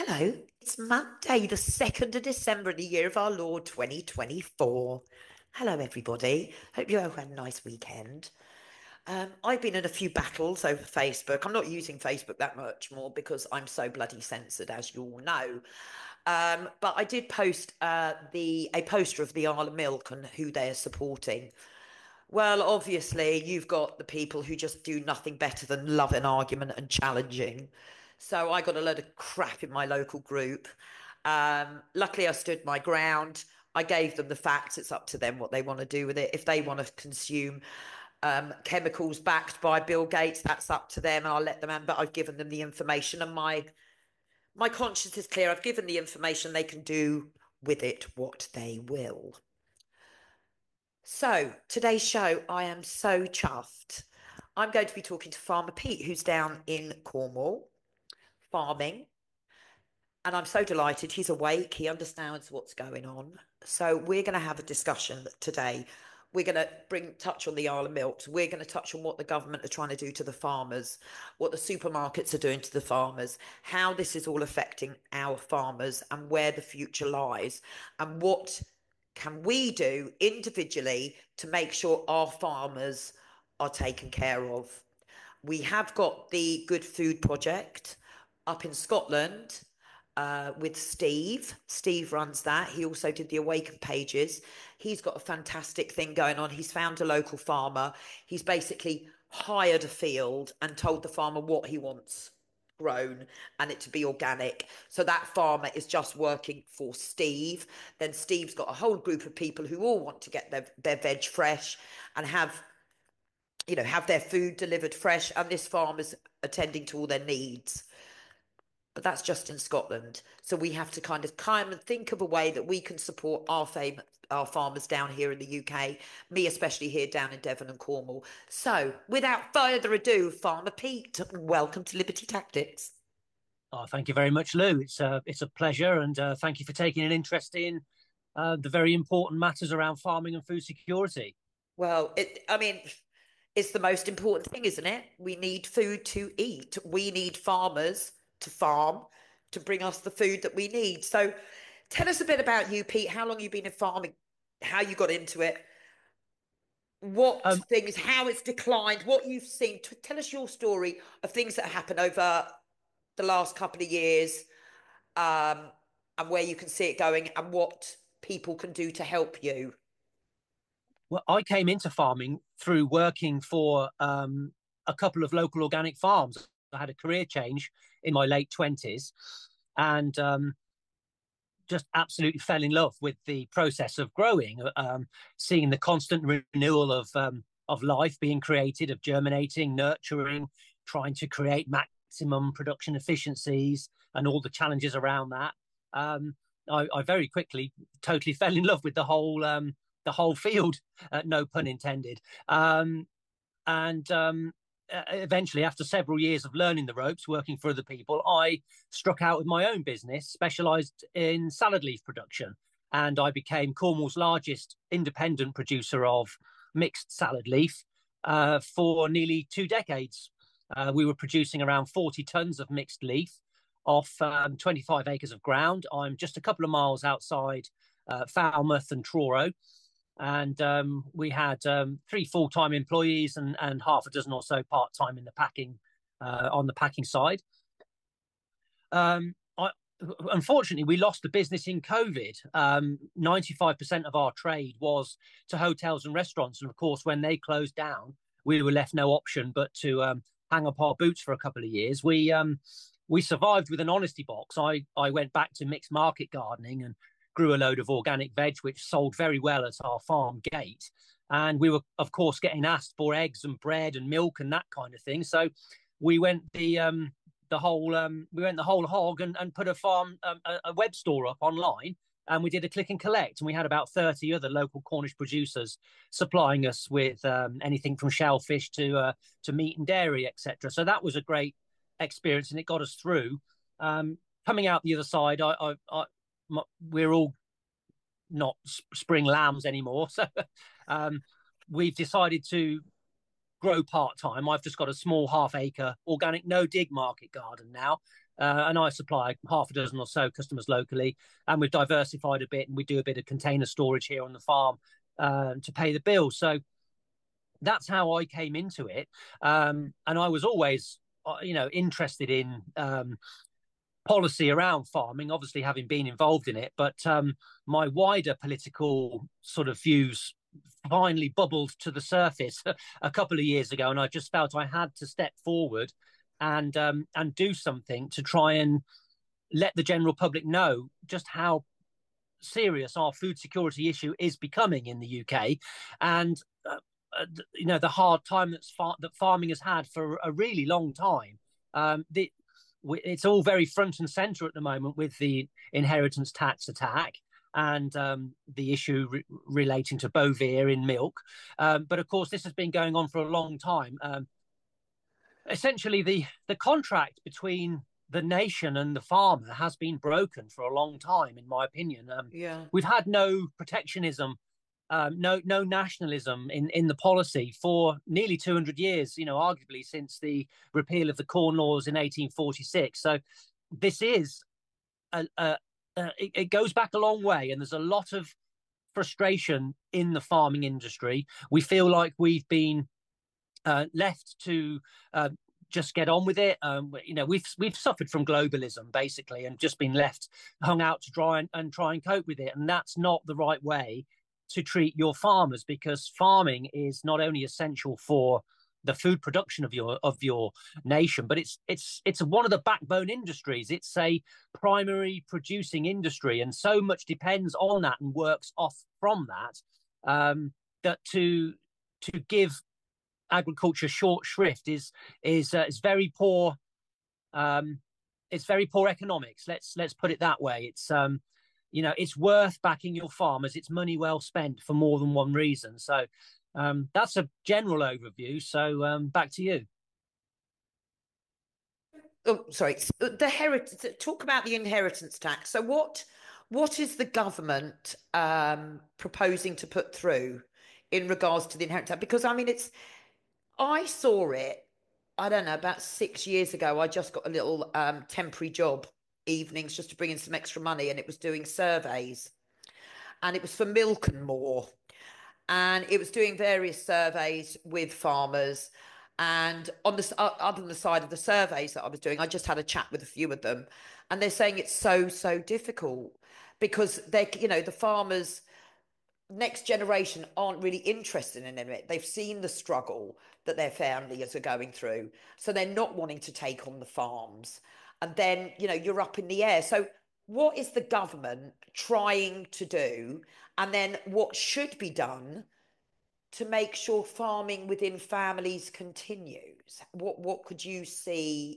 Hello, it's Monday, the 2nd of December in the year of our Lord 2024. Hello, everybody. Hope you all had a nice weekend. I've been in a few battles over Facebook. I'm not using Facebook that much more because I'm so bloody censored, as you all know. But I did post a poster of the Isle of Milk and who they are supporting. Well, obviously, you've got the people who just do nothing better than love an argument and challenging. So I got a load of crap in my local group. Luckily, I stood my ground. I gave them the facts. It's up to them what they want to do with it. If they want to consume chemicals backed by Bill Gates, that's up to them. I'll let them in, but I've given them the information, and my conscience is clear. I've given the information. They can do with it what they will. So, today's show, I am so chuffed. I'm going to be talking to Farmer Pete, who's down in Cornwall farming. And I'm so delighted he's awake. He understands what's going on. So, we're going to have a discussion today. We're going to touch on the Isle of Milk. We're going to touch on what the government are trying to do to the farmers, what the supermarkets are doing to the farmers, how this is all affecting our farmers, and where the future lies, and what can we do individually to make sure our farmers are taken care of. We have got the Good Food Project up in Scotland with Steve. Steve runs that. He also did the Awaken pages. He's got a fantastic thing going on. He's found a local farmer. He's basically hired a field and told the farmer what he wants grown and it to be organic. So that farmer is just working for Steve. Then Steve's got a whole group of people who all want to get their veg fresh and have their food delivered fresh, and this farmer's attending to all their needs. But that's just in Scotland. So we have to kind of think of a way that we can support our farmers down here in the UK, me especially here down in Devon and Cornwall. So without further ado, Farmer Pete, welcome to Liberty Tactics. Oh, thank you very much, Lou. It's a pleasure, and thank you for taking an interest in the very important matters around farming and food security. Well, it's the most important thing, isn't it? We need food to eat. We need farmers to farm to bring us the food that we need. So tell us a bit about you, Pete. How long you've been in farming, how you got into it, what Um, things, how it's declined, what you've seen. Tell us your story of things that happened over the last couple of years, um, and where you can see it going and what people can do to help you. well, I came into farming through working for a couple of local organic farms. I had a career change in my late 20s, and just absolutely fell in love with the process of growing, seeing the constant renewal of life being created, of germinating, nurturing, trying to create maximum production efficiencies, and all the challenges around that. I very quickly totally fell in love with the whole field, no pun intended. And Eventually, after several years of learning the ropes, working for other people, I struck out with my own business, specialised in salad leaf production. And I became Cornwall's largest independent producer of mixed salad leaf for nearly 2 decades. We were producing around 40 tonnes of mixed leaf off 25 acres of ground. I'm just a couple of miles outside Falmouth and Truro, and we had three full-time employees and half a dozen or so part-time in the packing on the packing side. Unfortunately, we lost the business in COVID. 95% of our trade was to hotels and restaurants, and of course, when they closed down, we were left no option but to hang up our boots for a couple of years. We survived with an honesty box. I went back to mixed market gardening and grew a load of organic veg, which sold very well at our farm gate. And we were, of course, getting asked for eggs and bread and milk and that kind of thing. So we went the whole hog and put a web store up online. And we did a click and collect, and we had about 30 other local Cornish producers supplying us with anything from shellfish to meat and dairy, etc. So that was a great experience, and it got us through. Coming out the other side, we're all not spring lambs anymore, so we've decided to grow part-time. I've just got a small half-acre organic no-dig market garden now. And I supply half a dozen or so customers locally, and we've diversified a bit, and we do a bit of container storage here on the farm to pay the bills. So that's how I came into it, and I was always, interested in policy around farming, obviously having been involved in it. But my wider political sort of views finally bubbled to the surface a couple of years ago, and I just felt I had to step forward and do something to try and let the general public know just how serious our food security issue is becoming in the UK, and the hard time that farming has had for a really long time. It's all very front and center at the moment with the inheritance tax attack and the issue relating to Bovaer in milk. But of course, this has been going on for a long time. Essentially, the contract between the nation and the farmer has been broken for a long time, in my opinion. We've had no protectionism, no nationalism in the policy for nearly 200 years, arguably since the repeal of the Corn Laws in 1846. So this is it goes back a long way, and there's a lot of frustration in the farming industry. We feel like we've been left to just get on with it. We've suffered from globalism basically, and just been left hung out to dry and try and cope with it. And that's not the right way to treat your farmers, because farming is not only essential for the food production of your nation, but it's one of the backbone industries. It's a primary producing industry, and so much depends on that and works off from that. That to give agriculture short shrift is very poor. It's very poor economics. Let's put it that way. It's worth backing your farmers. It's money well spent for more than one reason. So that's a general overview. So back to you. Oh, sorry. Talk about the inheritance tax. So what is the government proposing to put through in regards to the inheritance tax? Because I saw it, I don't know, about 6 years ago. I just got a little temporary job evenings just to bring in some extra money, and it was doing surveys, and it was for Milk and More, and it was doing various surveys with farmers. And on the other than the side of the surveys that I was doing, I just had a chat with a few of them, and they're saying it's so difficult because the farmers next generation aren't really interested in it. They've seen the struggle that their families are going through, so they're not wanting to take on the farms. And then you're up in the air. So what is the government trying to do, and then what should be done to make sure farming within families continues? What could you see?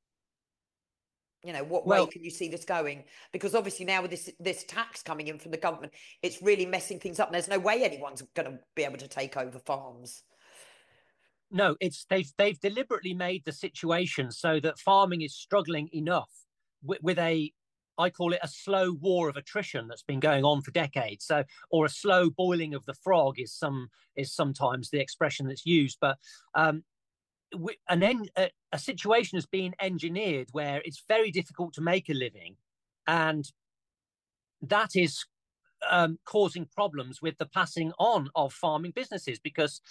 What way can you see this going? Because obviously now with this tax coming in from the government, it's really messing things up. And there's no way anyone's going to be able to take over farms. No, they've deliberately made the situation so that farming is struggling enough with I call it a slow war of attrition that's been going on for decades. So, or a slow boiling of the frog is sometimes the expression that's used. But a situation has been engineered where it's very difficult to make a living, and that is causing problems with the passing on of farming businesses, because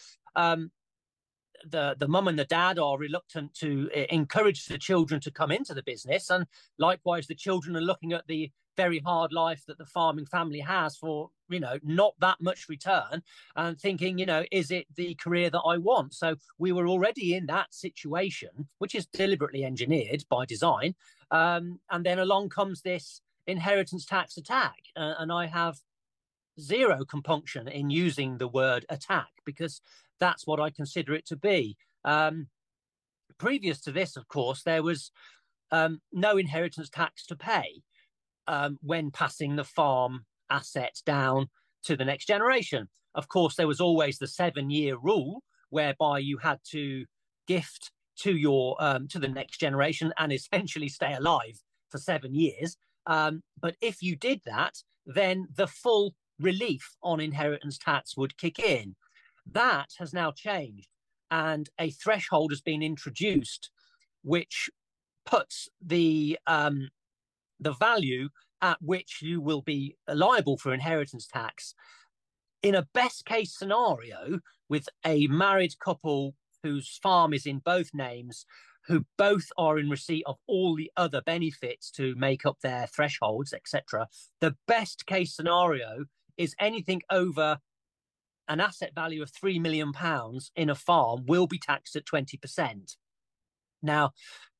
the mum and the dad are reluctant to encourage the children to come into the business, and likewise the children are looking at the very hard life that the farming family has for not that much return, and thinking, is it the career that I want? So we were already in that situation, which is deliberately engineered by design, and then along comes this inheritance tax attack, and I have zero compunction in using the word attack, because that's what I consider it to be. Previous to this, of course, there was no inheritance tax to pay when passing the farm assets down to the next generation. Of course, there was always the 7-year rule, whereby you had to gift to the next generation and essentially stay alive for 7 years. But if you did that, then the full relief on inheritance tax would kick in. That has now changed. and a threshold has been introduced, which puts the value at which you will be liable for inheritance tax. In a best case scenario, with a married couple whose farm is in both names, who both are in receipt of all the other benefits to make up their thresholds, etc., the best case scenario is anything over an asset value of £3 million in a farm will be taxed at 20%. Now,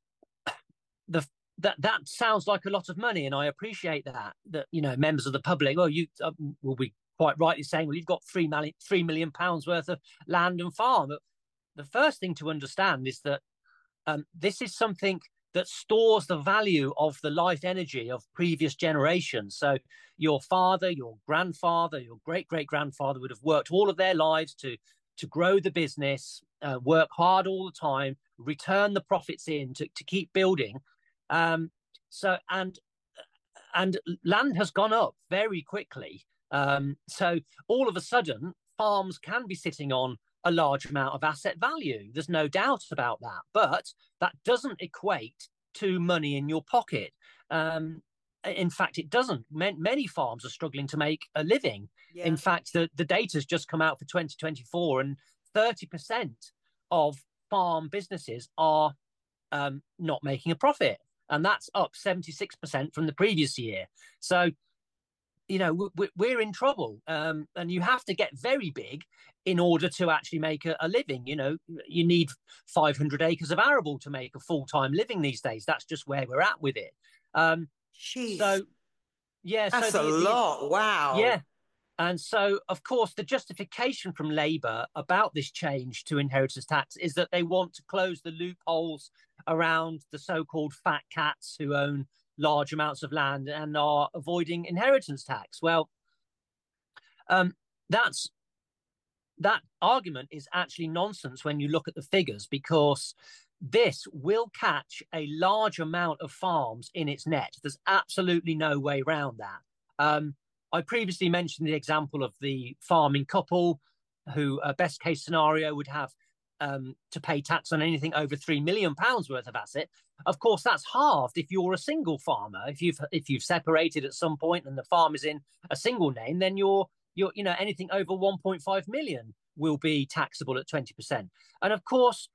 that sounds like a lot of money, and I appreciate that members of the public, well, you will be quite rightly saying, well, you've got £3 million worth of land and farm. But the first thing to understand is that this is something that stores the value of the life energy of previous generations. So your father, your grandfather, your great-great-grandfather would have worked all of their lives to grow the business, work hard all the time, return the profits in to keep building. And land has gone up very quickly. So all of a sudden, farms can be sitting on a large amount of asset value. There's no doubt about that. But that doesn't equate to money in your pocket. In fact, it doesn't. Many farms are struggling to make a living. Yeah. In fact, the data's just come out for 2024, and 30% of farm businesses are not making a profit. And that's up 76% from the previous year. So, we're in trouble. And you have to get very big in order to actually make a living. You need 500 acres of arable to make a full-time living these days. That's just where we're at with it. So, yeah. That's a lot. Wow. Yeah. And so, of course, the justification from Labour about this change to inheritance tax is that they want to close the loopholes around the so-called fat cats who own large amounts of land and are avoiding inheritance tax. Well, that argument is actually nonsense when you look at the figures, because this will catch a large amount of farms in its net. There's absolutely no way around that. I previously mentioned the example of the farming couple who, best case scenario, would have to pay tax on anything over £3 million worth of asset. Of course, that's halved if you're a single farmer. If you've separated at some point and the farm is in a single name, then you're anything over 1.5 million will be taxable at 20%. And of course,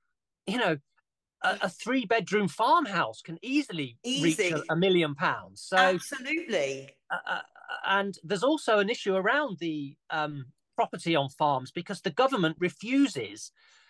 a 3-bedroom farmhouse can easily reach £1 million. So absolutely. And there's also an issue around the property on farms, because the government refuses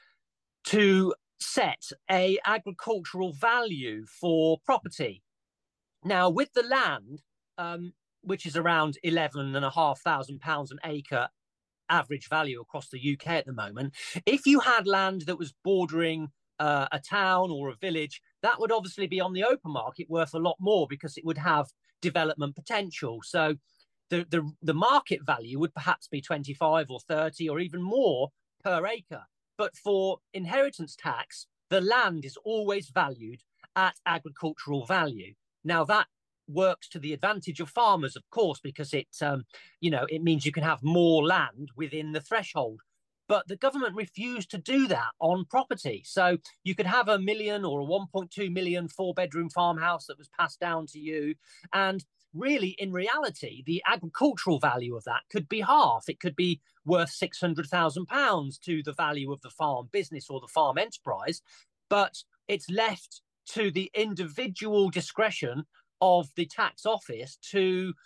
to set a agricultural value for property. Now, with the land, which is around £11,500 an acre average value across the UK at the moment, if you had land that was bordering a town or a village, that would obviously be on the open market worth a lot more, because it would have development potential. So the market value would perhaps be 25 or 30 or even more per acre. But for inheritance tax, the land is always valued at agricultural value. Now, that works to the advantage of farmers, of course, because it means you can have more land within the threshold. But the government refused to do that on property. So you could have £1 million or a 1.2 million 4-bedroom farmhouse that was passed down to you. And really, in reality, the agricultural value of that could be half. It could be worth £600,000 to the value of the farm business or the farm enterprise. But it's left to the individual discretion of the tax office to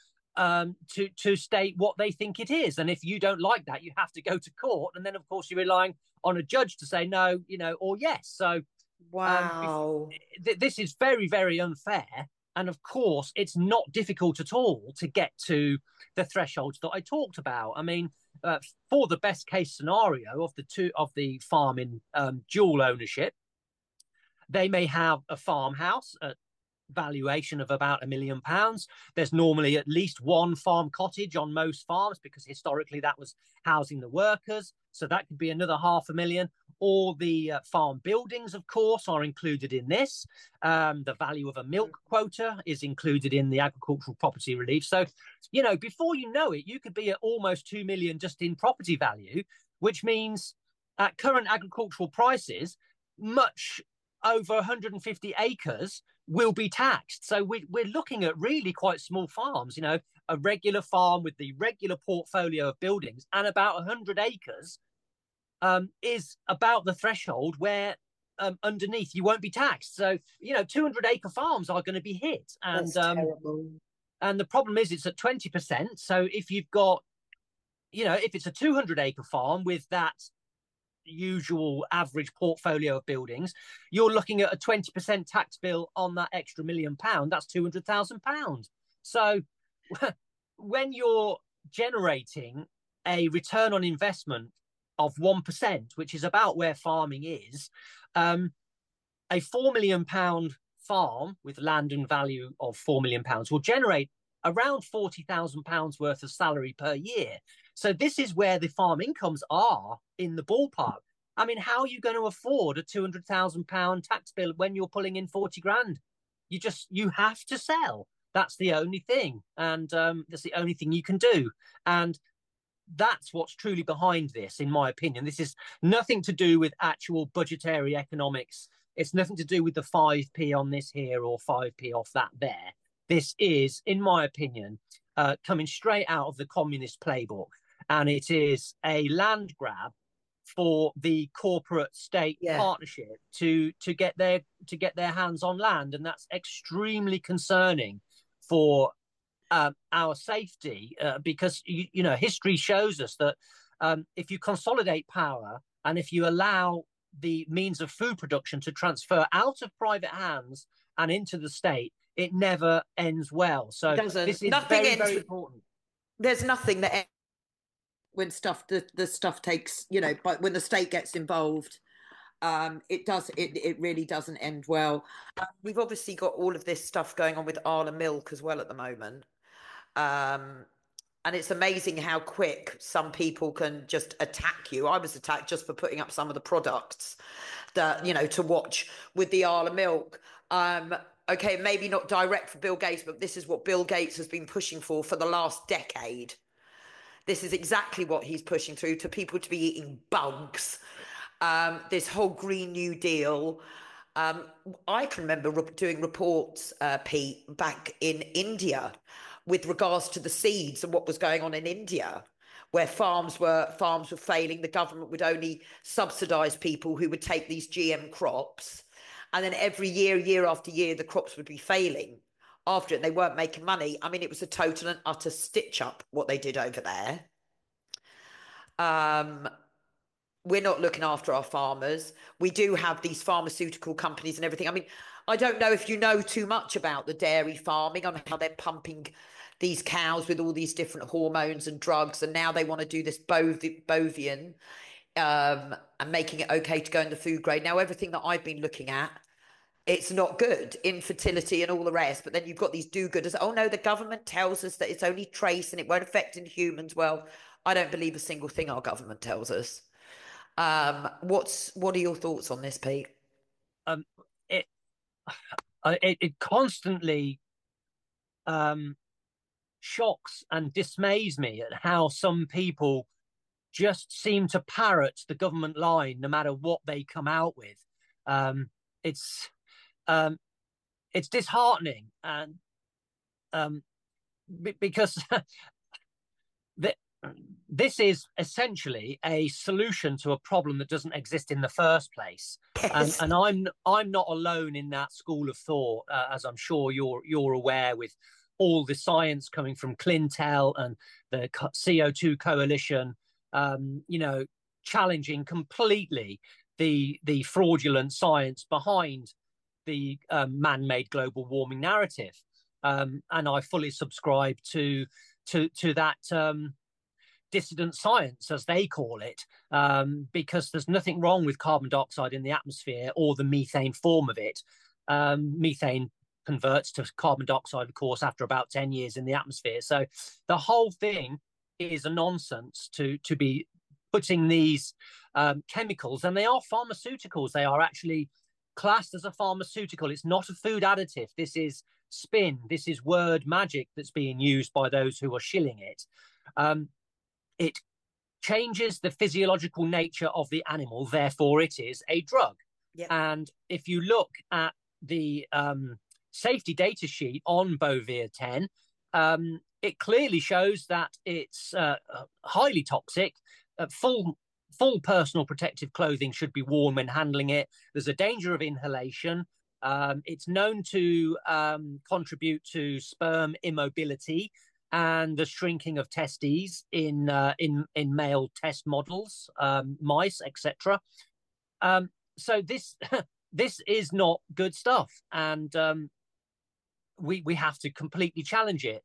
state what they think it is. And if you don't like that, you have to go to court. And then, of course, you're relying on a judge to say no, or yes. So, wow, this is very, very unfair. And of course, it's not difficult at all to get to the thresholds that I talked about. I mean, for the best case scenario of the farm in dual ownership, they may have a farmhouse at valuation of about £1 million. There's normally at least one farm cottage on most farms, because historically that was housing the workers. So that could be another £500,000. All the farm buildings, of course, are included in this. The value of a milk quota is included in the agricultural property relief. So, before you know it, you could be at almost 2 million just in property value, which means at current agricultural prices, much over 150 acres will be taxed. So we're looking at really quite small farms, you know, a regular farm with the regular portfolio of buildings, and about 100 acres is about the threshold where underneath you won't be taxed. So, you know, 200-acre farms are going to be hit. That's terrible. And the problem is it's at 20%. So if you've got, you know, if it's a 200-acre farm with that usual average portfolio of buildings, you're looking at a 20% tax bill on that extra £1 million. That's £200,000. So when you're generating a return on investment of 1%, which is about where farming is, a £4 million farm with land and value of £4 million will generate around £40,000 worth of salary per year. So this is where the farm incomes are in the ballpark. I mean, how are you going to afford a £200,000 tax bill when you're pulling in 40 grand? You have to sell. That's the only thing. And that's the only thing you can do. And that's what's truly behind this, in my opinion. This is nothing to do with actual budgetary economics. It's nothing to do with the 5p on this here or 5p off that there. This is, in my opinion, coming straight out of the communist playbook. And it is a land grab for the corporate state partnership to get their hands on land. And that's extremely concerning for our safety, because you know, history shows us that if you consolidate power and if you allow the means of food production to transfer out of private hands and into the state, it never ends well. So this is very, very important. There's nothing that when the stuff takes, you know, but when the state gets involved, it really doesn't end well. We've obviously got all of this stuff going on with Arla Milk as well at the moment. And it's amazing how quick some people can just attack you. I was attacked just for putting up some of the products that, you know, to watch with the Arla Milk. Okay, maybe not direct for Bill Gates, but this is what Bill Gates has been pushing for the last decade. This is exactly what he's pushing through, to people to be eating bugs. This whole Green New Deal. I can remember doing reports, Pete, back in India with regards to the seeds and what was going on in India, where farms were failing. The government would only subsidise people who would take these GM crops. And then every year after year, the crops would be failing. After it, they weren't making money. I mean, it was a total and utter stitch up what they did over there. We're not looking after our farmers. We do have these pharmaceutical companies and everything. I mean, I don't know if you know too much about the dairy farming, on how they're pumping these cows with all these different hormones and drugs, and now they want to do this bovine and making it okay to go in the food grade. Now, everything that I've been looking at, it's not good, infertility and all the rest. But then you've got these do-gooders. Oh no, the government tells us that it's only trace and it won't affect in humans. Well, I don't believe a single thing our government tells us. What are your thoughts on this, Pete? It constantly shocks and dismays me at how some people just seem to parrot the government line no matter what they come out with. It's disheartening, and because this is essentially a solution to a problem that doesn't exist in the first place. Yes. And I'm not alone in that school of thought, as I'm sure you're aware, with all the science coming from Clintel and the CO2 Coalition, you know, challenging completely the fraudulent science behind the man-made global warming narrative. And I fully subscribe to that dissident science, as they call it, because there's nothing wrong with carbon dioxide in the atmosphere or the methane form of it. Methane converts to carbon dioxide, of course, after about 10 years in the atmosphere. So the whole thing is a nonsense to be putting these chemicals, and they are pharmaceuticals. They are actually classed as a pharmaceutical. It's not a food additive. This is spin. This is word magic that's being used by those who are shilling it. It changes the physiological nature of the animal, therefore it is a drug. Yeah. And if you look at the safety data sheet on Bovir 10, it clearly shows that it's highly toxic. Full personal protective clothing should be worn when handling it. There's a danger of inhalation. It's known to contribute to sperm immobility and the shrinking of testes in male test models, mice, etc. So this this is not good stuff, and we have to completely challenge it.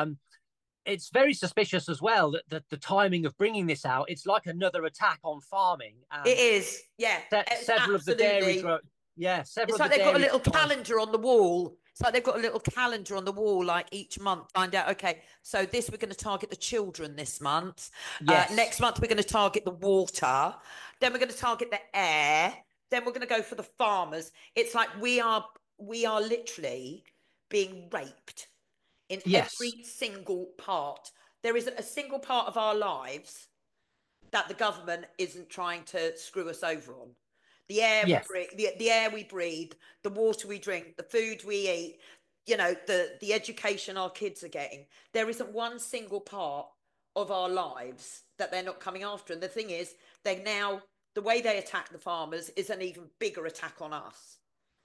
It's very suspicious as well that the timing of bringing this out, it's like another attack on farming. It is, yeah. It's Several of the dairy absolutely. several It's of like the they've got a dairy little calendar on the wall. It's like they've got a little calendar on the wall, like each month, find out, okay, so this we're going to target the children this month. Yes. Next month, we're going to target the water. Then we're going to target the air. Then we're going to go for the farmers. It's like we are literally being raped in Yes. every single part. There isn't a single part of our lives that the government isn't trying to screw us over on. The air we Yes. breathe, the air we breathe, the water we drink, the food we eat, the education our kids are getting. There isn't one single part of our lives that they're not coming after. And the thing is, the way they attack the farmers is an even bigger attack on us.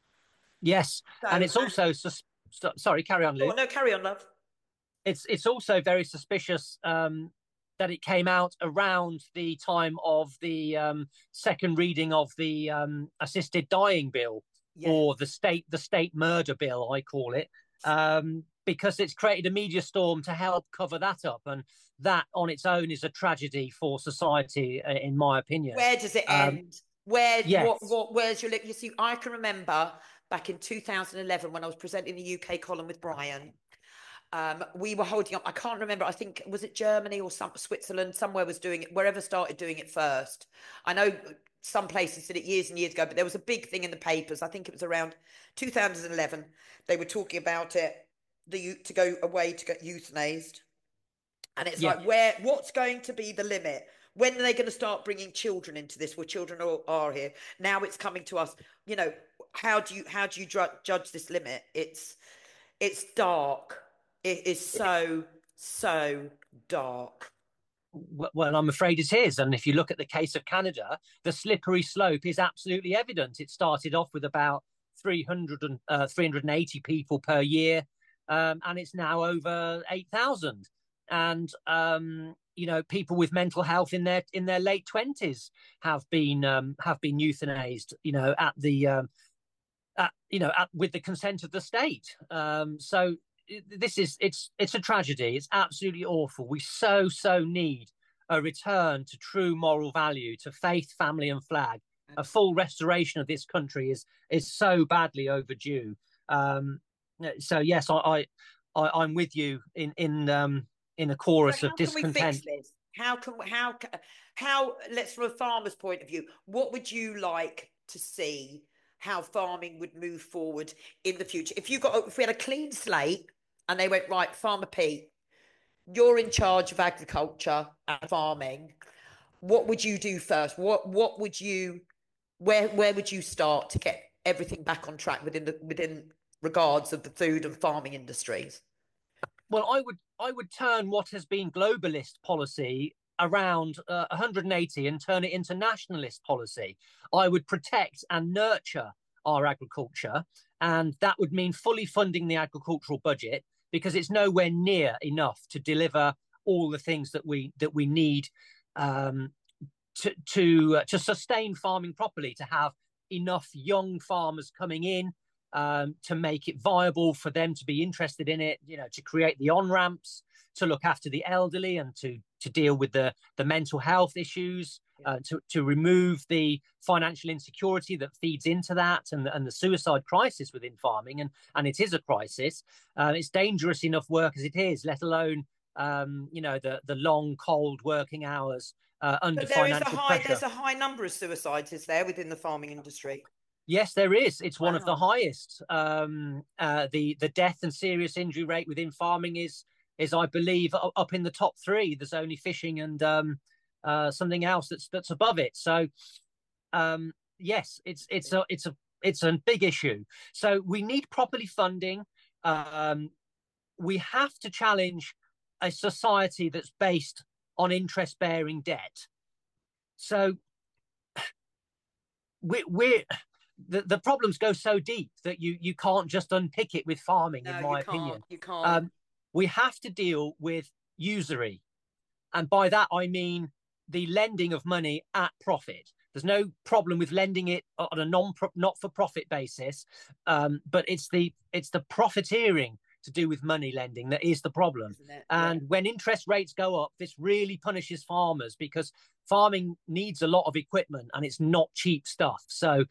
Yes. And So, it's also sorry, carry on, Lou. no, carry on, love. It's also very suspicious that it came out around the time of the second reading of the assisted dying bill, Yeah. or the state murder bill, I call it, because it's created a media storm to help cover that up, and that on its own is a tragedy for society, in my opinion. Where does it end? Yes. Where's your you see, I can remember back in 2011 when I was presenting the UK column with Brian. We were holding up, I can't remember, I think, was it Germany or Switzerland? Somewhere was doing it, wherever started doing it first. I know some places did it years and years ago, but there was a big thing in the papers. I think it was around 2011. They were talking about it, to go away to get euthanized. And it's Yeah. like, what's going to be the limit? When are they going to start bringing children into this? Well, children are here. Now it's coming to us. How do you judge this limit? It's dark. It is so, so dark. Well, I'm afraid it is. And if you look at the case of Canada, the slippery slope is absolutely evident. It started off with about 380 people per year, and it's now over 8,000. And people with mental health in their late 20s have been euthanized. With the consent of the state. So it's a tragedy. It's absolutely awful. We so need a return to true moral value, to faith, family, and flag. A full restoration of this country is so badly overdue. So yes, I'm with you in a chorus of discontent. How can we fix this? How let's, from a farmer's point of view, what would you like to see how farming would move forward in the future? If we had a clean slate and they went, right, Farmer Pete, you're in charge of agriculture and farming, what would you do first? What would you, where would you start to get everything back on track within regards of the food and farming industries? Well, I would turn what has been globalist policy around 180 and turn it into nationalist policy. I would protect and nurture our agriculture, and that would mean fully funding the agricultural budget, because it's nowhere near enough to deliver all the things that we need to sustain farming properly, to have enough young farmers coming in, to make it viable for them to be interested in it, to create the on-ramps, to look after the elderly, and to deal with the mental health issues, to remove the financial insecurity that feeds into that, and the suicide crisis within farming. And it is a crisis. It's dangerous enough work as it is, let alone the long, cold working hours under financial pressure. There's a high number of suicides, is there, within the farming industry? Yes, there is. It's one of the highest. The death and serious injury rate within farming is I believe up in the top three. There's only fishing and something else that's above it. So yes, it's a big issue. So we need properly funding. Um, we have to challenge a society that's based on interest bearing debt. So we're the problems go so deep that you can't just unpick it with farming, in No, you my can't. opinion. You can't. Um, we have to deal with usury, and by that I mean the lending of money at profit. There's no problem with lending it on a not for profit basis, but it's the profiteering to do with money lending that is the problem. Isn't it? Yeah. And when interest rates go up, this really punishes farmers because farming needs a lot of equipment and it's not cheap stuff. So,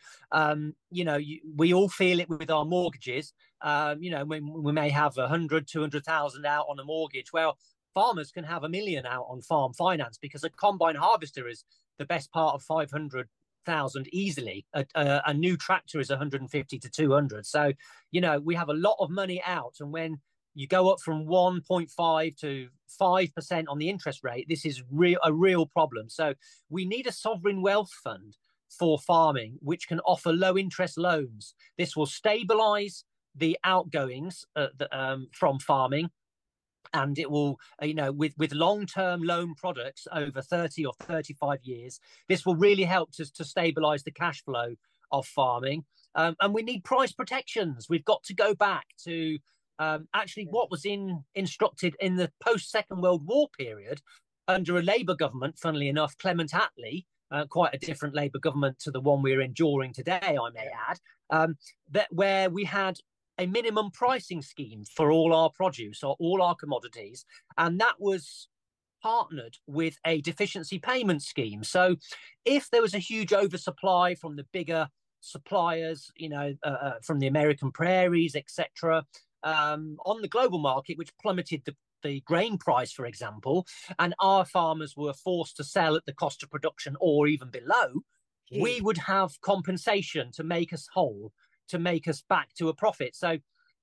we all feel it with our mortgages. We may have 100, 200,000 out on a mortgage. Well, farmers can have 1 million out on farm finance because a combine harvester is the best part of 500,000 easily. A new tractor is 150 to 200. So, we have a lot of money out. And when you go up from 1.5 to 5% on the interest rate, this is a real problem. So we need a sovereign wealth fund for farming, which can offer low interest loans. This will stabilize the outgoings from farming, and it will, with long-term loan products over 30 or 35 years, this will really help to stabilize the cash flow of farming. And we need price protections. We've got to go back to actually what was instructed in the post-Second World War period under a Labour government, funnily enough, Clement Attlee, quite a different Labour government to the one we're enduring today, I may add, where we had a minimum pricing scheme for all our produce or all our commodities, and that was partnered with a deficiency payment scheme. So if there was a huge oversupply from the bigger suppliers, from the American prairies, etc., on the global market, which plummeted the grain price, for example, and our farmers were forced to sell at the cost of production or even below, we would have compensation to make us whole, to make us back to a profit. So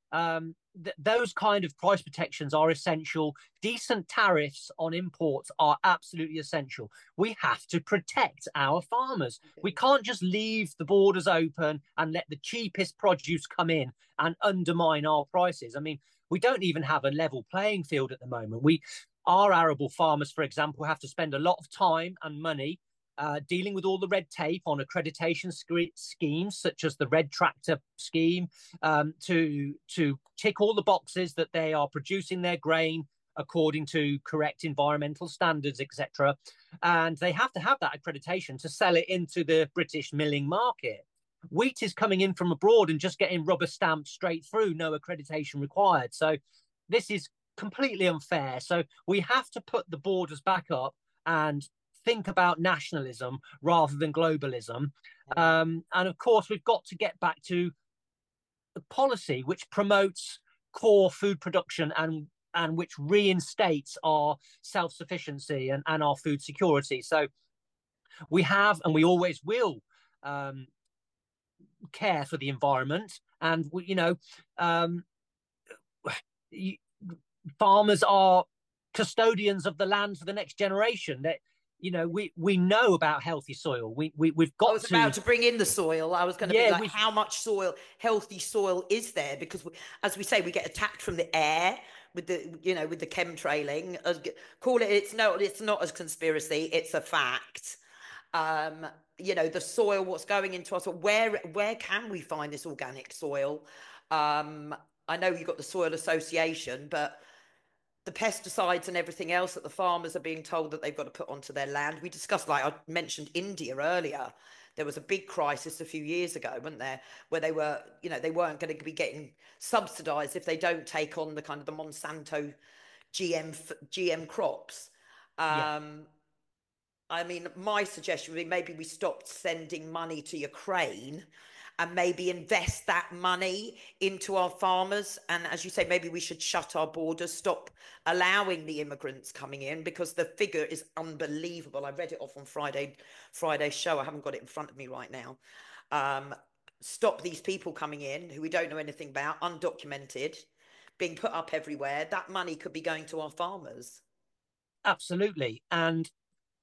those kind of price protections are essential. Decent tariffs on imports are absolutely essential. We have to protect our farmers. We can't just leave the borders open and let the cheapest produce come in and undermine our prices. I mean, we don't even have a level playing field at the moment. Our arable farmers, for example, have to spend a lot of time and money dealing with all the red tape on accreditation schemes, such as the Red Tractor scheme, to tick all the boxes that they are producing their grain according to correct environmental standards, etc. And they have to have that accreditation to sell it into the British milling market. Wheat is coming in from abroad and just getting rubber stamped straight through, no accreditation required. So this is completely unfair. So we have to put the borders back up and think about nationalism rather than globalism. And of course, we've got to get back to the policy which promotes core food production and which reinstates our self-sufficiency and our food security. So we have, and we always will, care for the environment. And, farmers are custodians of the land for the next generation. That we know about healthy soil. We've got. I was about to bring in the soil. I was going to be like, how much soil, healthy soil, is there? Because as we say, we get attacked from the air with the chemtrailing. Call it. It's not as conspiracy. It's a fact. The soil, what's going into us. Where can we find this organic soil? I know you've got the Soil Association, but the pesticides and everything else that the farmers are being told that they've got to put onto their land. We discussed, like I mentioned, India earlier. There was a big crisis a few years ago, wasn't there, where they weren't going to be getting subsidized if they don't take on the kind of the Monsanto GM crops. Yeah. I mean, my suggestion would be maybe we stopped sending money to Ukraine and maybe invest that money into our farmers. And as you say, maybe we should shut our borders, stop allowing the immigrants coming in, because the figure is unbelievable. I read it off on Friday's show. I haven't got it in front of me right now. Stop these people coming in who we don't know anything about, undocumented, being put up everywhere. That money could be going to our farmers. Absolutely. And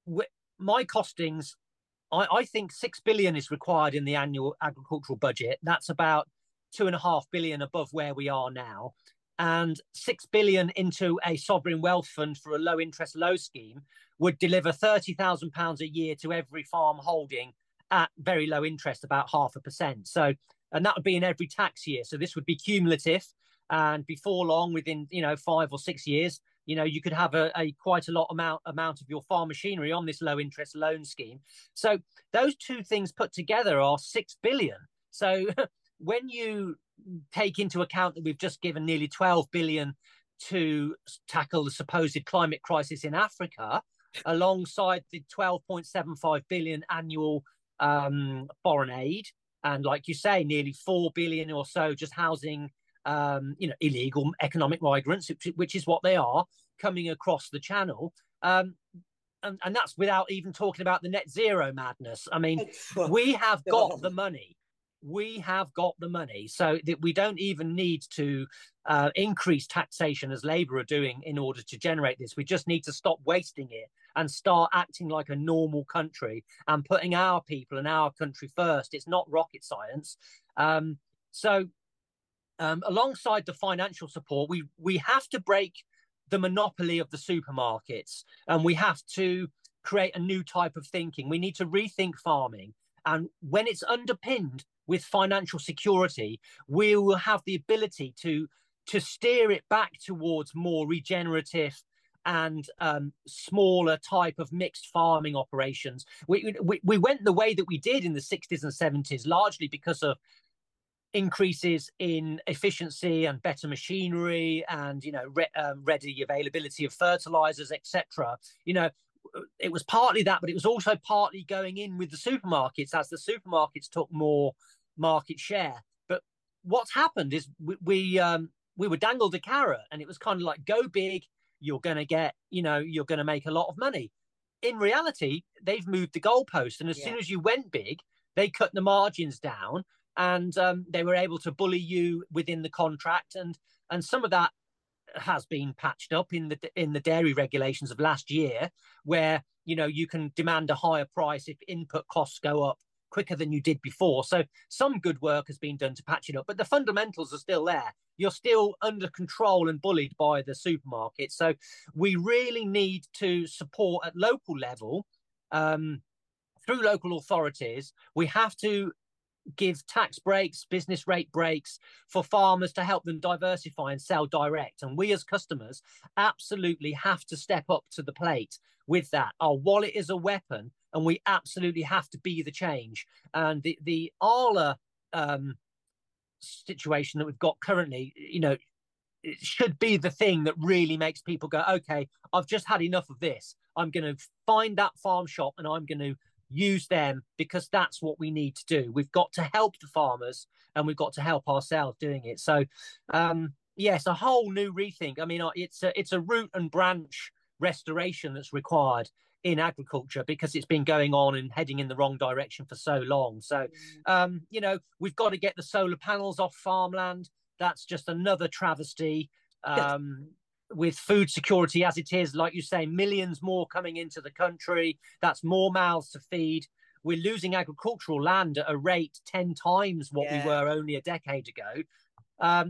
my costings, I think 6 billion is required in the annual agricultural budget. That's about 2.5 billion above where we are now. And 6 billion into a sovereign wealth fund for a low interest low scheme would deliver £30,000 a year to every farm holding at very low interest, about 0.5%. So, and that would be in every tax year. So this would be cumulative. And before long, within 5 or 6 years, you could have a quite a lot amount of your farm machinery on this low interest loan scheme. So those two things put together are 6 billion. So when you take into account that we've just given nearly 12 billion to tackle the supposed climate crisis in Africa, alongside the 12.75 billion annual foreign aid, and like you say, nearly 4 billion or so just housing illegal economic migrants, which is what they are, coming across the channel. And that's without even talking about the net zero madness. I mean, we have got the money. We have got the money, so that we don't even need to increase taxation as Labour are doing in order to generate this. We just need to stop wasting it and start acting like a normal country and putting our people and our country first. It's not rocket science. Alongside the financial support, we have to break the monopoly of the supermarkets, and we have to create a new type of thinking. We need to rethink farming, and when it's underpinned with financial security, we will have the ability to steer it back towards more regenerative and smaller type of mixed farming operations. We went the way that we did in the 60s and 70s, largely because of increases in efficiency and better machinery and ready availability of fertilizers, etc. It was partly that, but it was also partly going in with the supermarkets as the supermarkets took more market share. But what's happened is we were dangled a carrot, and it was kind of like, go big, you're going to make a lot of money. In reality, they've moved the goalpost, and as soon as you went big, they cut the margins down, and they were able to bully you within the contract, and some of that has been patched up in the dairy regulations of last year, where you can demand a higher price if input costs go up quicker than you did before. So some good work has been done to patch it up, but the fundamentals are still there. You're still under control and bullied by the supermarket. So we really need to support at local level through local authorities. We have to give tax breaks, business rate breaks for farmers to help them diversify and sell direct. And we as customers absolutely have to step up to the plate with that. Our wallet is a weapon, and we absolutely have to be the change. And the Arla situation that we've got currently, it should be the thing that really makes people go, okay, I've just had enough of this. I'm going to find that farm shop and I'm going to use them, because that's what we need to do. We've got to help the farmers, and we've got to help ourselves doing it. So yes, a whole new rethink. I mean, it's a root and branch restoration that's required in agriculture, because it's been going on and heading in the wrong direction for so long. So we've got to get the solar panels off farmland. That's just another travesty. With food security as it is, like you say, millions more coming into the country. That's more mouths to feed. We're losing agricultural land at a rate 10 times what we were only a decade ago.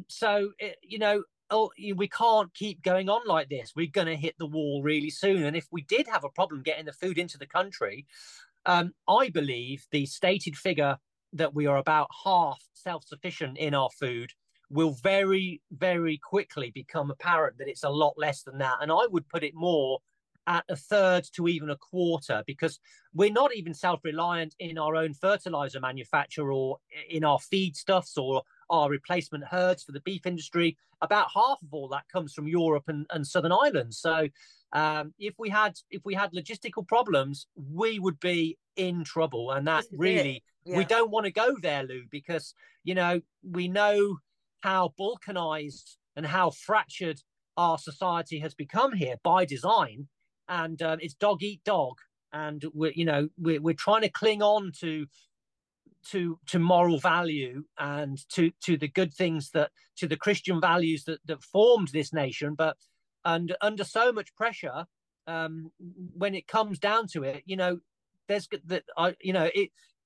We can't keep going on like this. We're going to hit the wall really soon. And if we did have a problem getting the food into the country, I believe the stated figure that we are about half self-sufficient in our food will very, very quickly become apparent that it's a lot less than that. And I would put it more at a third to even a quarter, because we're not even self-reliant in our own fertilizer manufacture or in our feedstuffs or our replacement herds for the beef industry. About half of all that comes from Europe and Southern Islands. So if we had logistical problems, we would be in trouble. And that really, we don't want to go there, Lou, because, we know how balkanized and how fractured our society has become here by design, and it's dog eat dog, and we're trying to cling on to moral value and to the good things, to the Christian values that formed this nation, but under so much pressure, when it comes down to it, there's that I you know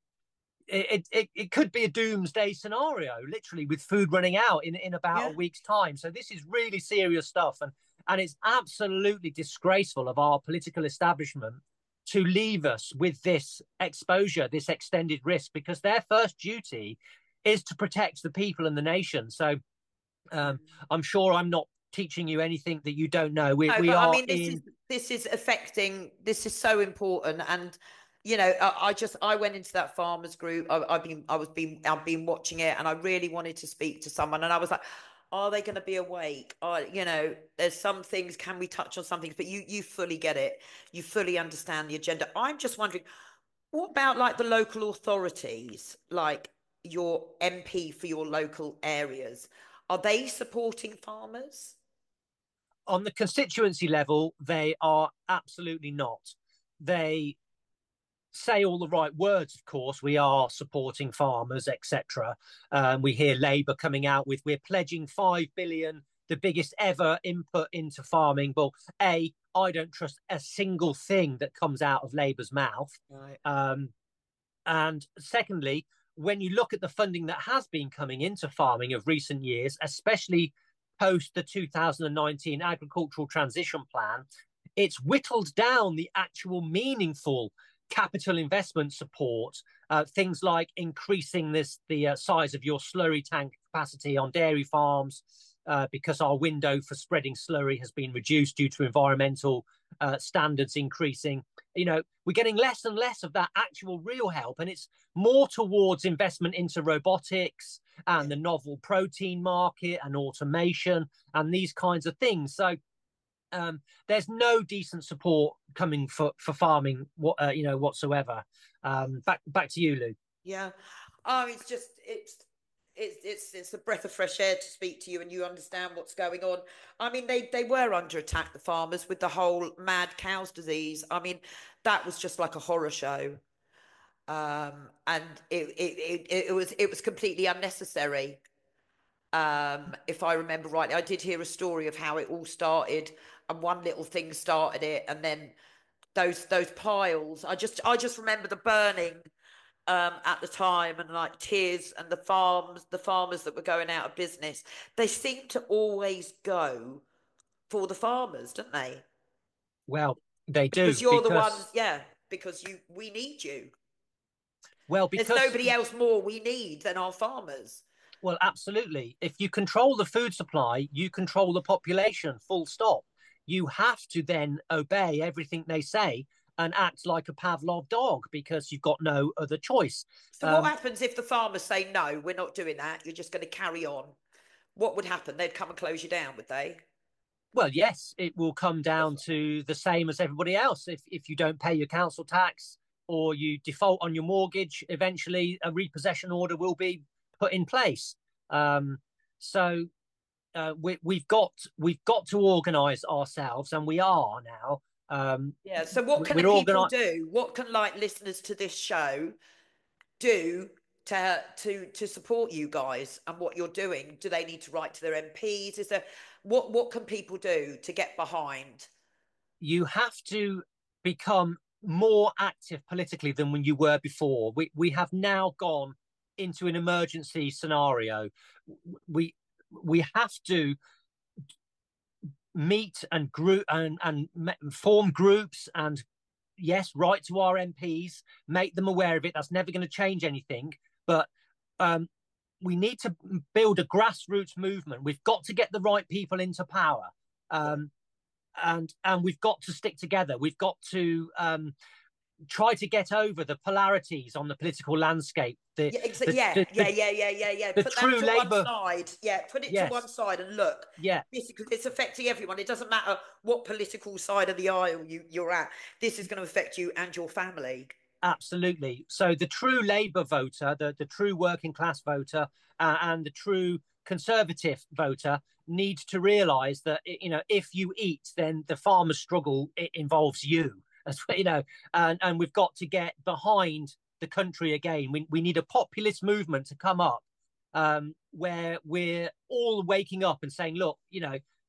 it could be a doomsday scenario, literally, with food running out in about a Yeah. week's time. So this is really serious stuff, and it's absolutely disgraceful of our political establishment to leave us with this exposure, this extended risk, because their first duty is to protect the people and the nation. So I'm sure I'm not teaching you anything that you don't know. No, We but I are mean, in. this is affecting. This is so important, and I went into that farmers group. I've been watching it, and I really wanted to speak to someone, and I was like, are they going to be awake? There's some things. Can we touch on some things? But you fully get it. You fully understand the agenda. I'm just wondering, what about like the local authorities, like your MP for your local areas? Are they supporting farmers? On the constituency level, they are absolutely not. They say all the right words, of course. We are supporting farmers, etc. We hear Labour coming out with, we're pledging 5 billion, the biggest ever input into farming. Well, I don't trust a single thing that comes out of Labour's mouth. Right. And secondly, when you look at the funding that has been coming into farming of recent years, especially post the 2019 Agricultural Transition Plan, it's whittled down the actual meaningful capital investment support, things like increasing the size of your slurry tank capacity on dairy farms, because our window for spreading slurry has been reduced due to environmental standards increasing. We're getting less and less of that actual real help, and it's more towards investment into robotics and the novel protein market and automation and these kinds of things. So there's no decent support coming for farming, whatsoever. Back to you, Lou. Yeah. Oh, it's a breath of fresh air to speak to you and you understand what's going on. I mean, they were under attack, the farmers, with the whole mad cows disease. I mean, that was just like a horror show. And it was completely unnecessary. If I remember rightly, I did hear a story of how it all started, and one little thing started it, and then those piles. I just remember the burning at the time, and like tears, and the farmers that were going out of business. They seem to always go for the farmers, don't they? Well, they Because do you're the ones, because yeah, because we need you. well There's because nobody else more we need than our farmers. well, absolutely. If you control the food supply, you control the population. Full stop. You have to then obey everything they say and act like a Pavlov dog because you've got no other choice. So what Um, happens if the farmers say, no, we're not doing that, you're just going to carry on? What would happen? They'd come and close you down, would they? Well, yes, it will come down to the same as everybody else. If you don't pay your council tax or you default on your mortgage, eventually a repossession order will be put in place. Um, so we've got to organise ourselves, and we are now. Yeah. So what can the We're people organised. do? What can like listeners to this show do to support you guys and what you're doing? Do they need to write to their MPs? Is there what can people do to get behind? You have to become more active politically than when you were before. We have now gone into an emergency scenario. We we have to meet and group and form groups and yes, write to our MPs, make them aware of it. That's never going to change anything, but um, we need to build a grassroots movement. We've got to get the right people into power, um, and we've got to stick together. We've got to try to get over the polarities on the political landscape. The Yeah, the yeah, the, yeah, the, yeah, yeah, yeah, yeah. the Put that true to one Labour. side. Yeah, put it to one Yes, side and look. yeah, This because it's affecting everyone. It doesn't matter what political side of the aisle you're at. This is going to affect you and your family. absolutely. So the true Labour voter, the true working class voter, and the true Conservative voter need to realise that if you eat, then the farmer's struggle it involves you. As and we've got to get behind the country again. We need a populist movement to come up, where we're all waking up and saying, look,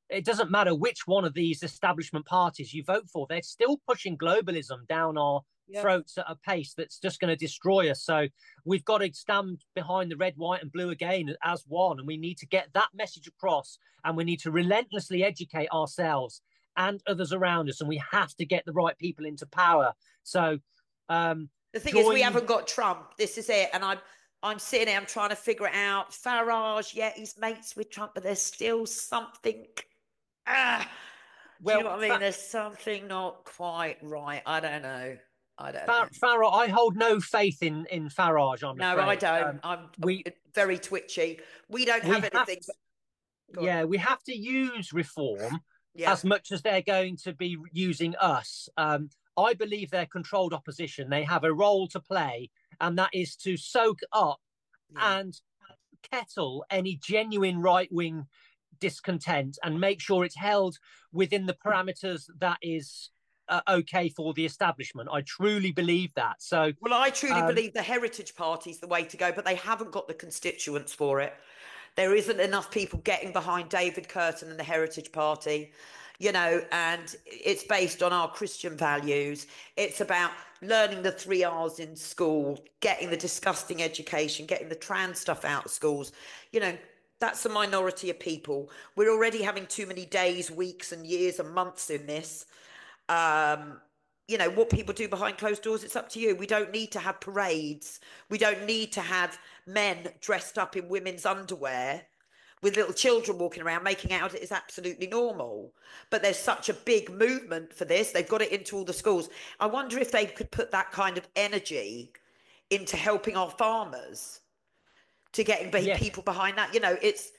it doesn't matter which one of these establishment parties you vote for, they're still pushing globalism down our Yeah. throats at a pace that's just going to destroy us. So we've got to stand behind the red, white, and blue again as one. And we need to get that message across, and we need to relentlessly educate ourselves and others around us. And we have to get the right people into power. So the thing is, we haven't got Trump. This is it. And I'm sitting here, I'm trying to figure it out. Farage, yeah, he's mates with Trump, but there's still something. Do you know what I mean? There's something not quite right. I don't know. I don't know. Farage, I hold no faith in Farage, I'm No, afraid. I don't. I'm very twitchy. We don't have anything. We have to use reform Yeah. as much as they're going to be using us. I believe they're controlled opposition. They have a role to play, and that is to soak up and kettle any genuine right-wing discontent and make sure it's held within the parameters that is okay for the establishment. I truly believe that. So, well, I truly believe the Heritage Party is the way to go, but they haven't got the constituents for it. There isn't enough people getting behind David Curtin and the Heritage Party, you know, and it's based on our Christian values. It's about learning the 3 R's in school, getting the disgusting education, getting the trans stuff out of schools. You know, that's a minority of people. We're already having too many days, weeks, and years and months in this. You know, what people do behind closed doors, it's up to you. We don't need to have parades. We don't need to have men dressed up in women's underwear with little children walking around making out it is absolutely normal. But there's such a big movement for this. They've got it into all the schools. I wonder if they could put that kind of energy into helping our farmers, to getting people behind that. You know, it's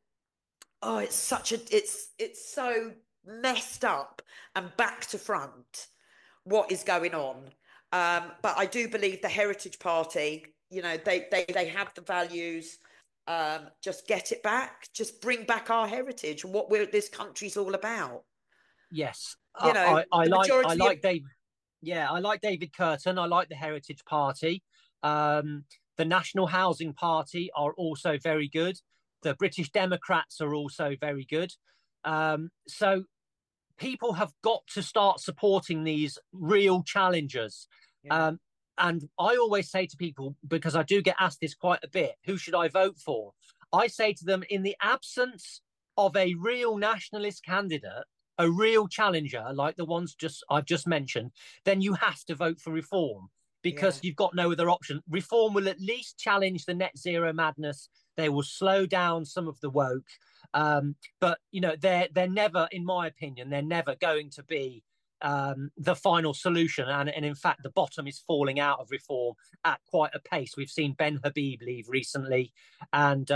it's so messed up and back to front what is going on. But I do believe the Heritage Party, you know, they have the values. Just get it back. Just bring back our heritage and what this country's all about. Yes, You know, I like David. Yeah, I like David Curtin. I like the Heritage Party. The National Housing Party are also very good. The British Democrats are also very good. So people have got to start supporting these real challengers. Yeah. And I always say to people, because I do get asked this quite a bit, who should I vote for? I say to them, in the absence of a real nationalist candidate, a real challenger like the ones I've just mentioned, then you have to vote for Reform, because you've got no other option. Reform will at least challenge the net zero madness. They will slow down some of the woke. But, you know, they're never, in my opinion, they're never going to be the final solution. And in fact, the bottom is falling out of Reform at quite a pace. We've seen Ben Habib leave recently. And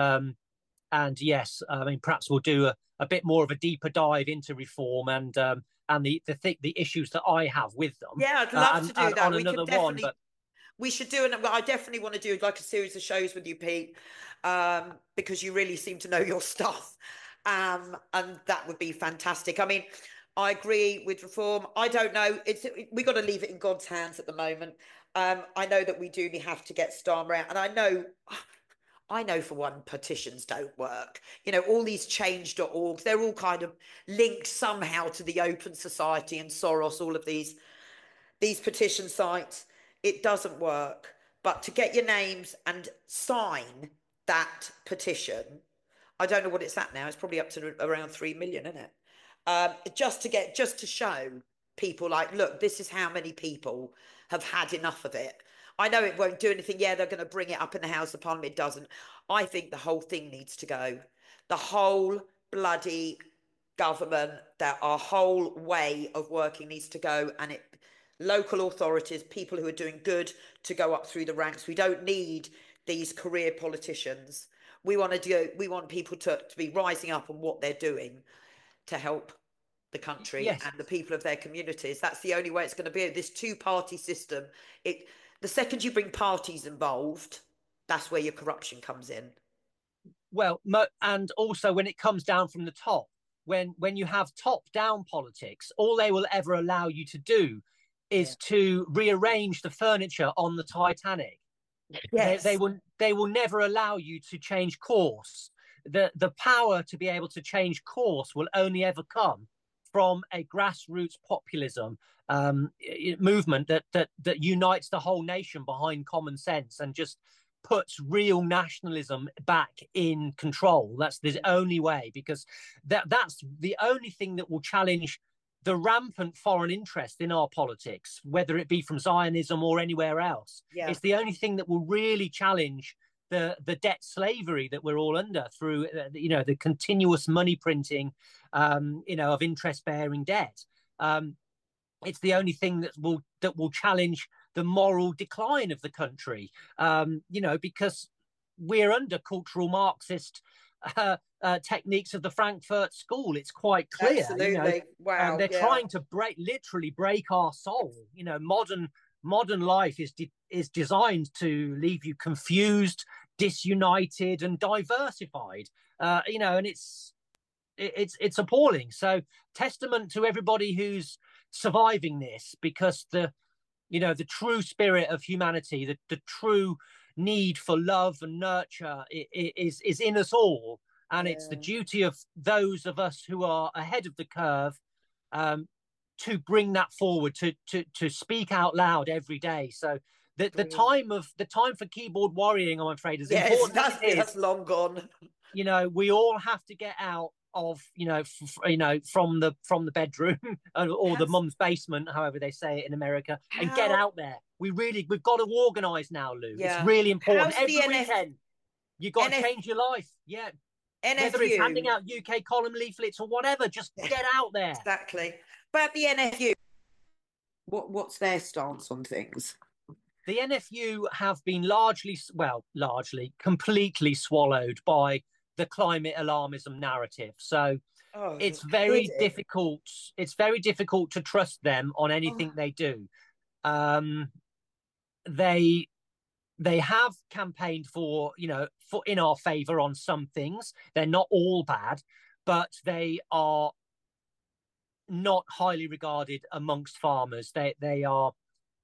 yes, I mean, perhaps we'll do a bit more of a deeper dive into Reform and the issues that I have with them. Yeah, I'd love to do that. On another one, but we should do it. I definitely want to do like a series of shows with you, Pete, because you really seem to know your stuff. And that would be fantastic. I mean, I agree with Reform. I don't know. We got to leave it in God's hands at the moment. I know that we do have to get Starmer out. And I know for one, petitions don't work. You know, all these change.orgs, they're all kind of linked somehow to the Open Society and Soros, all of these petition sites. It doesn't work. But to get your names and sign that petition, I don't know what it's at now. It's probably up to around 3 million, isn't it? Just to show people, like, look, this is how many people have had enough of it. I know it won't do anything. Yeah, they're going to bring it up in the House of Parliament. It doesn't. I think the whole thing needs to go. The whole bloody government, that our whole way of working needs to go. And local authorities, people who are doing good, to go up through the ranks. We don't need these career politicians. We want people to be rising up on what they're doing to help the country and the people of their communities. That's the only way it's going to be. This two-party system, the second you bring parties involved, that's where your corruption comes in. Well, and also when it comes down from the top, when you have top-down politics, all they will ever allow you to do is to rearrange the furniture on the Titanic. Yes. They will never allow you to change course. the power to be able to change course will only ever come from a grassroots populism movement that unites the whole nation behind common sense and just puts real nationalism back in control. That's the only way, because that's the only thing that will challenge the rampant foreign interest in our politics, whether it be from Zionism or anywhere else. Yeah. It's the only thing that will really challenge the debt slavery that we're all under through the continuous money printing of interest bearing debt. It's the only thing that will challenge the moral decline of the country, because we're under cultural Marxist techniques of the Frankfurt School. It's quite clear. Absolutely. Wow. They're trying to literally break our soul. Modern life is designed to leave you confused, disunited, and diversified. And it's appalling. So testament to everybody who's surviving this, because the true spirit of humanity, the true need for love and nurture is in us all, and it's the duty of those of us who are ahead of the curve to bring that forward, to speak out loud every day. So the time for keyboard worrying, I'm afraid, is important. That's long gone. We all have to get out of from the bedroom or the mum's basement, however they say it in America, and get out there. We've got to organise now, Lou. It's really important. Every weekend you've got to change your life. NFU. Whether it's handing out UK column leaflets or whatever, just get out there. Exactly. But the NFU, what's their stance on things? The NFU have been largely, completely swallowed by the climate alarmism narrative. So it's very difficult. It's very difficult to trust them on anything they do. They have campaigned for in our favour on some things. They're not all bad, but they are not highly regarded amongst farmers. They are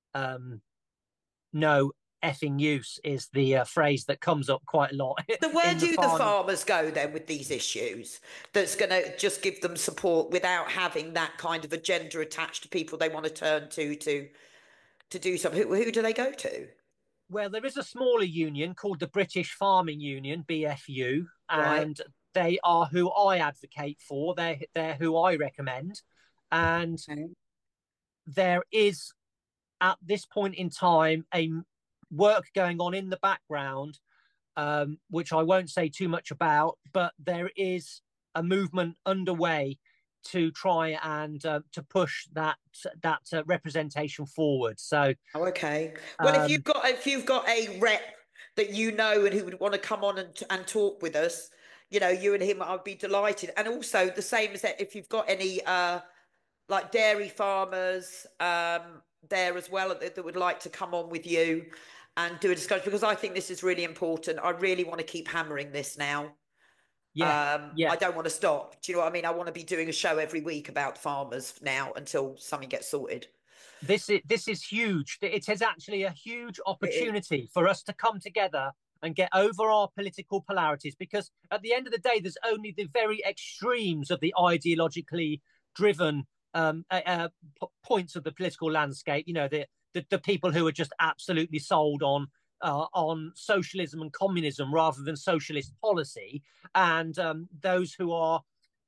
no effing use is the phrase that comes up quite a lot. So where do the farmers go then with these issues that's going to just give them support without having that kind of agenda attached to people they want to turn to do something? Who do they go to? Well, there is a smaller union called the British Farming Union, BFU, and they are who I advocate for. They're who I recommend. And there is, at this point in time, a work going on in the background, which I won't say too much about, but there is a movement underway to try and to push that representation forward. So well, if you've got a rep that and who would want to come on and talk with us, you and him, I'd be delighted. And also the same as that, if you've got any like dairy farmers there as well that would like to come on with you and do a discussion, because I think this is really important. I really want to keep hammering this now. I don't want to stop. Do you know what I mean? I want to be doing a show every week about farmers now until something gets sorted. This is huge. It is actually a huge opportunity for us to come together and get over our political polarities, because at the end of the day, there's only the very extremes of the ideologically driven points of the political landscape. The people who are just absolutely sold on socialism and communism rather than socialist policy, and those who are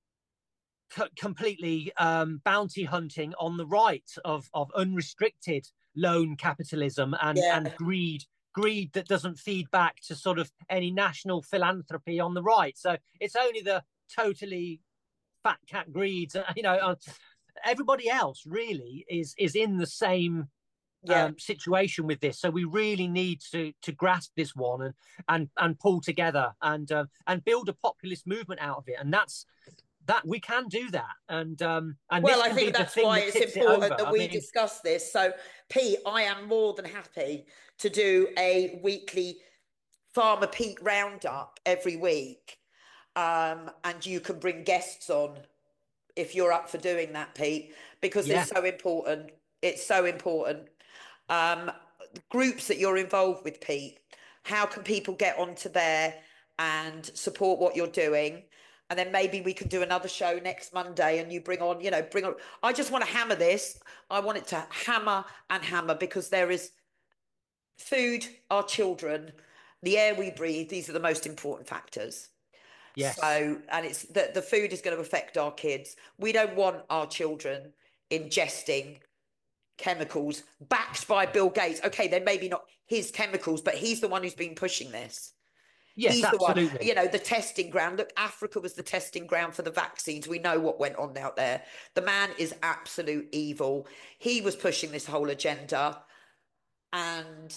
completely bounty hunting on the right of unrestricted loan capitalism and greed that doesn't feed back to sort of any national philanthropy on the right. So it's only the totally fat cat greeds, everybody else really is in the same situation with this. So we really need to grasp this one and pull together and build a populist movement out of it. And that we can do that. And well, I think that's why it's important that we discuss this. So Pete, I am more than happy to do a weekly Farmer Pete roundup every week. And you can bring guests on if you're up for doing that, Pete, because it's so important. It's so important. Groups that you're involved with, Pete, how can people get onto there and support what you're doing. And then maybe we can do another show next Monday and you bring on, bring on. I just want to hammer this. I want it to hammer and hammer because there is food, our children, the air we breathe. These are the most important factors. Yes. So, and it's that the food is going to affect our kids. We don't want our children ingesting chemicals backed by Bill Gates. Okay, they're maybe not his chemicals, but he's the one who's been pushing this. Yes, He's the one, absolutely. the testing ground. Look, Africa was the testing ground for the vaccines. We know what went on out there. The man is absolute evil. He was pushing this whole agenda, and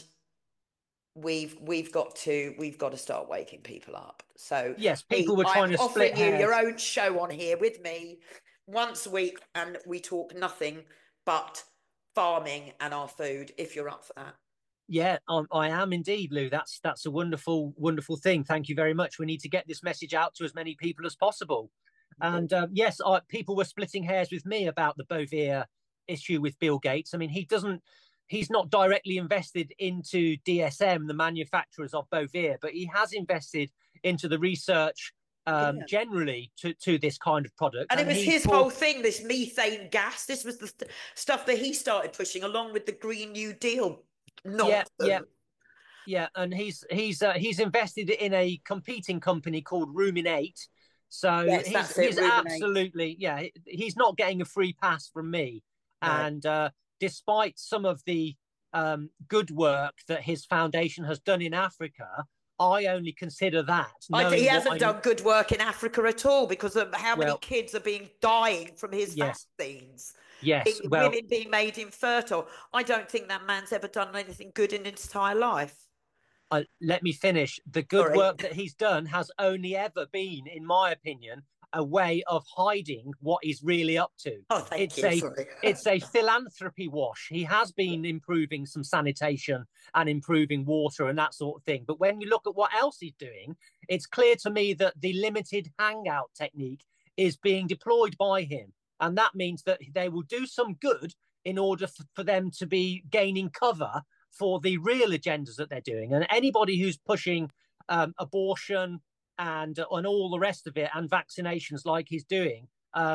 we've got to start waking people up. So, Yes, people Pete, were I'm trying to split offering you your hairs. own show on here with me once a week, and we talk nothing but farming and our food. If you're up for that. Yeah, I am indeed, Lou. That's a wonderful, wonderful thing. Thank you very much. We need to get this message out to as many people as possible. And yes, people were splitting hairs with me about the Bovaer issue with Bill Gates. I mean, he's not directly invested into DSM, the manufacturers of Bovaer, but he has invested into the research Yeah. generally to this kind of product. And it And was he his called, whole thing, this methane gas. This was the stuff that he started pushing along with the Green New Deal yeah, yeah, nonsense. yeah, and he's invested in a competing company called Ruminate. So Yes, he's that's it, he's ruminate. absolutely, yeah, he's not getting a free pass from me. No. And despite some of the good work that his foundation has done in Africa, I only consider that, He knowing what hasn't I done good work in Africa at all because of how many well, kids are being dying from his yes, vaccines, yes, well, women being made infertile. I don't think that man's ever done anything good in his entire life. let me finish. The good Sorry. work that he's done has only ever been, in my opinion, a way of hiding what he's really up to. Oh, thank It's you. a Sorry. it's a philanthropy wash. He has been improving some sanitation and improving water and that sort of thing. But when you look at what else he's doing, it's clear to me that the limited hangout technique is being deployed by him. And that means that they will do some good in order for them to be gaining cover for the real agendas that they're doing. And anybody who's pushing abortion and all the rest of it and vaccinations like he's doing,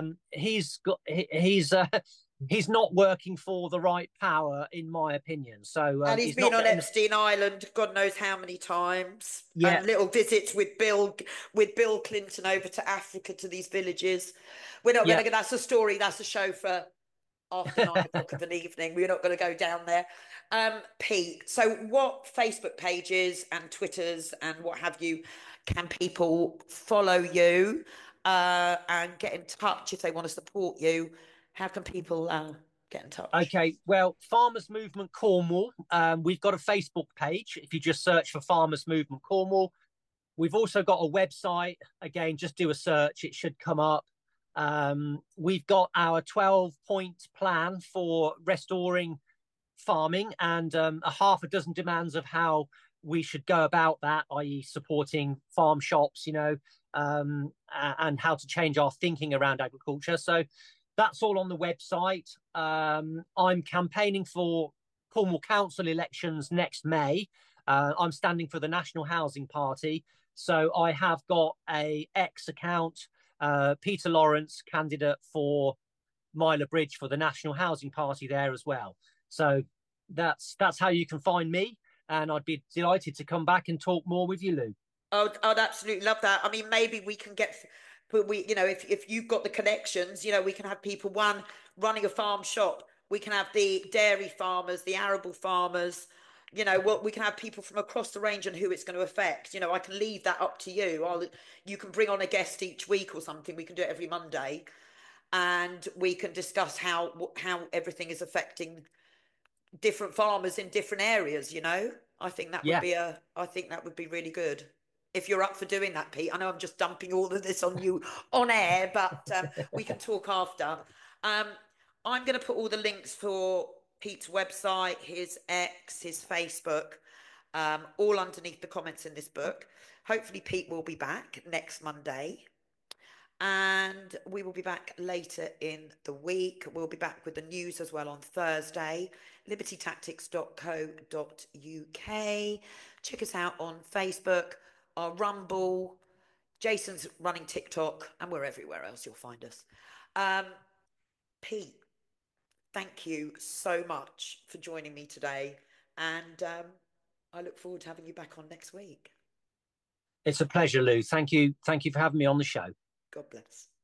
he's not working for the right power, in my opinion. So And he's he's been not on getting. Epstein Island, God knows how many times, Yeah, and little visits with Bill Clinton over to Africa to these villages. We're not going yeah. to. That's a story. That's a show for after 9 o'clock of an evening. We're not going to go down there. Pete, so what Facebook pages and Twitters and what have you can people follow you and get in touch if they want to support you? How can people get in touch? Okay, well, Farmers Movement Cornwall. We've got a Facebook page. If you just search for Farmers Movement Cornwall, we've also got a website. Again, just do a search; it should come up. We've got our 12-point plan for restoring farming and a half a dozen demands of how we should go about that, i.e., supporting farm shops, and how to change our thinking around agriculture. So that's all on the website. I'm campaigning for Cornwall Council elections next May. I'm standing for the National Housing Party. So I have got a X account, Peter Lawrence, candidate for Myler Bridge for the National Housing Party there as well. So that's how you can find me, and I'd be delighted to come back and talk more with you, Lou. I'd absolutely love that. I mean, maybe we can get, but if you've got the connections, we can have people running a farm shop. We can have the dairy farmers, the arable farmers. What we can have people from across the range and who it's going to affect. I can leave that up to you. You can bring on a guest each week or something. We can do it every Monday, and we can discuss how everything is affecting different farmers in different areas. I think that would Yeah, be really good. If you're up for doing that, Pete. I know I'm just dumping all of this on you on air, but we can talk after. Um, I'm going to put all the links for Pete's website, his X, his Facebook, all underneath the comments in this book. Hopefully, Pete will be back next Monday. And we will be back later in the week. We'll be back with the news as well on Thursday. libertytactics.co.uk. Check us out on Facebook. our Rumble. Jason's running TikTok, and we're everywhere else. You'll find us. Um, Pete, thank you so much for joining me today, and I look forward to having you back on next week. It's a pleasure, Lou. Thank you. Thank you for having me on the show. God bless.